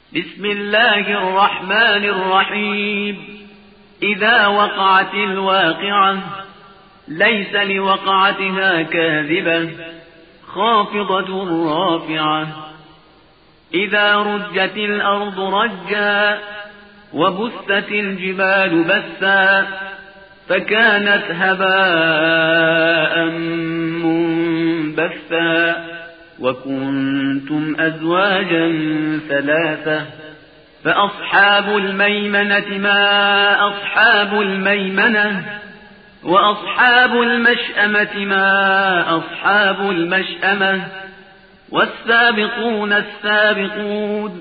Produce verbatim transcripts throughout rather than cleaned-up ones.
بسم الله الرحمن الرحيم. إذا وقعت الواقعة ليس لوقعتها كاذبة خافضة رافعة. إذا رجت الأرض رجا وبست الجبال بسا فكانت هباء منبثا وكنتم أزواجا ثلاثة فأصحاب الميمنة ما أصحاب الميمنة وأصحاب المشأمة ما أصحاب المشأمة والسابقون السابقون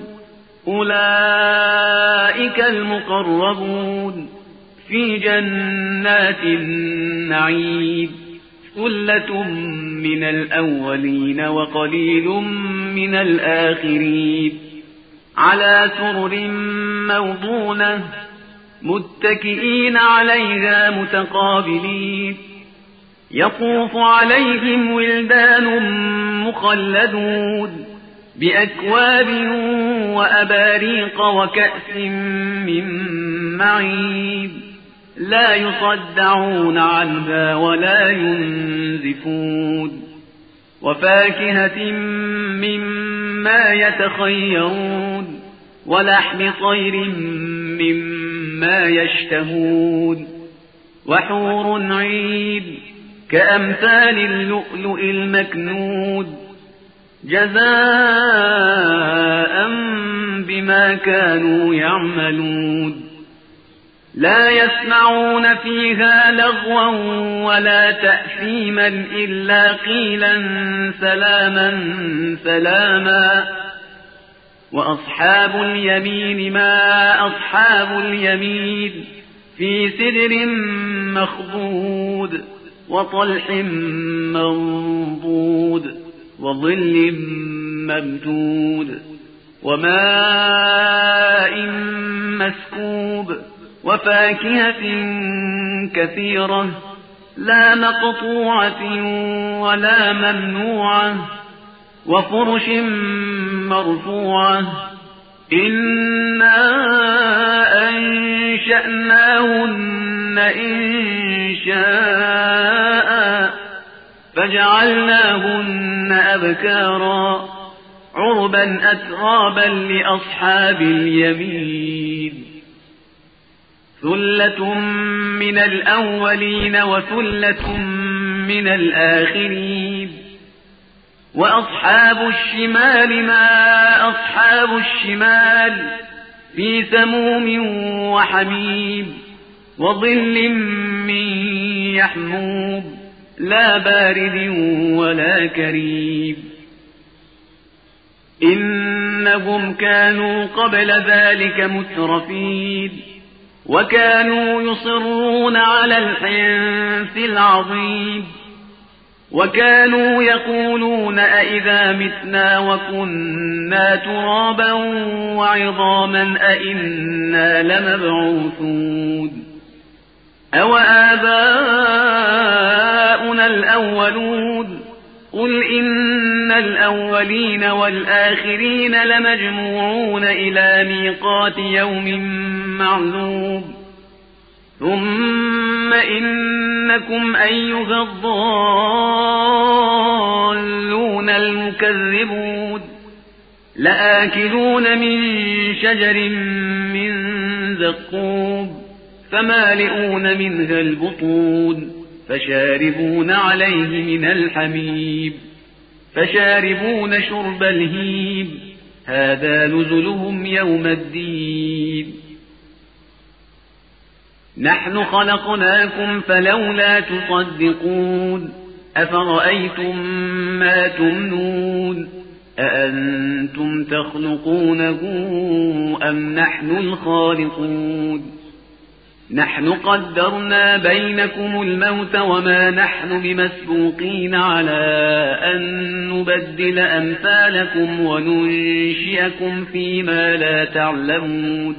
أولئك المقربون في جنات النعيم. ثلة من الأولين وقليل من الآخرين. على سرر موضونة متكئين عليها متقابلين. يطوف عليهم ولدان مخلدون بأكواب وأباريق وكأس من معين لا يصدعون عنها ولا ينزفون. وفاكهة مما يتخيرون ولحم طير مما يشتهون وحور عين كأمثال اللؤلؤ المكنود جزاء بما كانوا يعملون. لا يسمعون فيها لغوا ولا تأثيما إلا قيلا سلاما سلاما. وأصحاب اليمين ما أصحاب اليمين في سدر مخضود وطلح منضود وظل ممدود وماء مسكوب وفاكهة كثيرة لا مقطوعة ولا ممنوعة وفرش مرفوعة. إنا أنشأناهن إنشاء فجعلناهن أبكارا عربا أترابا لأصحاب اليمين. ثلة من الأولين وثلة من الآخرين. وأصحاب الشمال ما أصحاب الشمال في سموم وحميم وظل من يحموم لا بارد ولا كريم. إنهم كانوا قبل ذلك مترفين وكانوا يصرون على الحنث العظيم وكانوا يقولون أئذا متنا وكنا ترابا وعظاما أئنا لمبعوثون أو آباؤنا الأولون. قل إن الأولين والآخرين لمجموعون إلى ميقات يوم معلوم. ثم إنكم أيها الضالون المكذبون لآكلون من شجر من زقوم فمالئون منها البطون فشاربون عليه من الحميم فشاربون شرب الهيم هذا نزلهم يوم الدين. نحن خلقناكم فلولا تصدقون. أفرأيتم ما تمنون أأنتم تخلقونه أم نحن الخالقون. نحن قدرنا بينكم الموت وما نحن بمسبوقين على أن نبدل أمثالكم وننشئكم فيما لا تعلمون.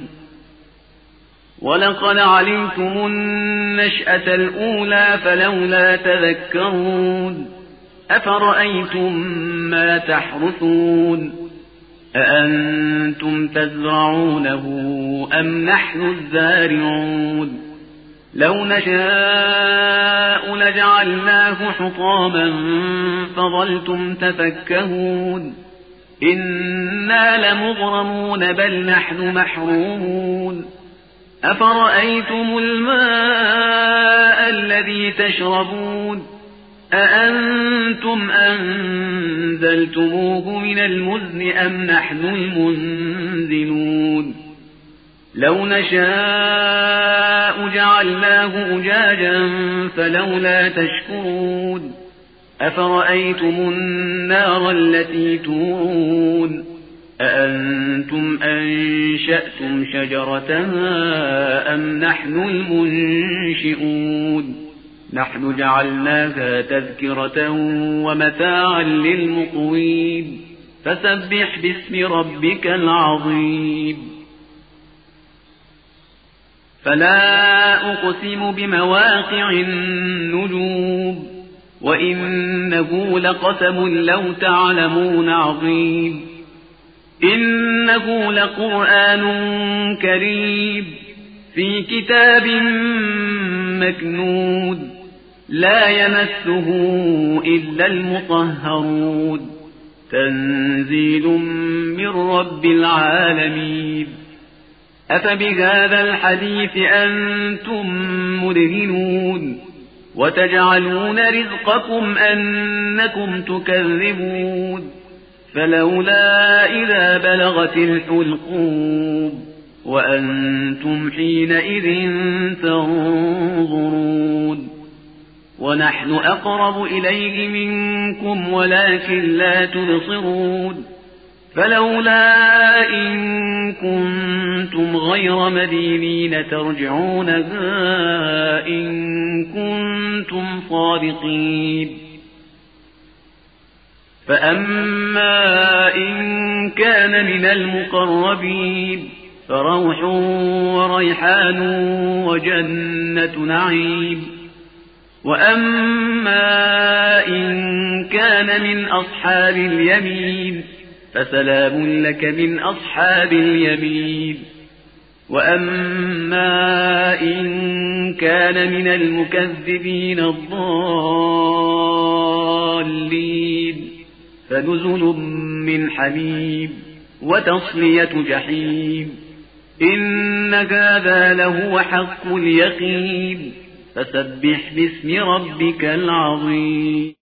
ولقد علمتم النشأة الأولى فلولا تذكرون. أفرأيتم ما تحرثون أأنتم تزرعونه أم نحن الزارعون لو نشاء لجعلناه حطاما فظلتم تفكهون إنا لمغرمون بل نحن محرومون أفرأيتم الماء الذي تشربون أأنتم أنزلتموه من المزن أم نحن المنزلون لو نشاء جعلناه أجاجا فلولا تشكرون أفرأيتم النار التي تورون أأنتم أنشأتم شجرتها أم نحن المنشئون نحن جعلناها تذكرة ومتاعا للمقوين فسبح باسم ربك العظيم فلا أقسم بمواقع النجوم وإنه لقسم لو تعلمون عظيم إنه لقرآن كريم في كتاب مكنون لا يمسه إلا المطهرون تنزيل من رب العالمين أفبهذا الحديث أنتم مدهنون وتجعلون رزقكم أنكم تكذبون فلولا إذا بلغت الحلقوم وأنتم حينئذ تنظرون ونحن أقرب إليه منكم ولكن لا تبصرون فلولا إن كنتم غير مدينين ترجعونها إن كنتم صادقين فأما إن كان من المقربين فروح وريحان وجنة نعيم وأما إن كان من أصحاب اليمين فسلام لك من أصحاب اليمين وأما إن كان من المكذبين الضالين فنزل من حميم وتصلية جحيم إن هذا لهو حق اليقين فسبح باسم ربك العظيم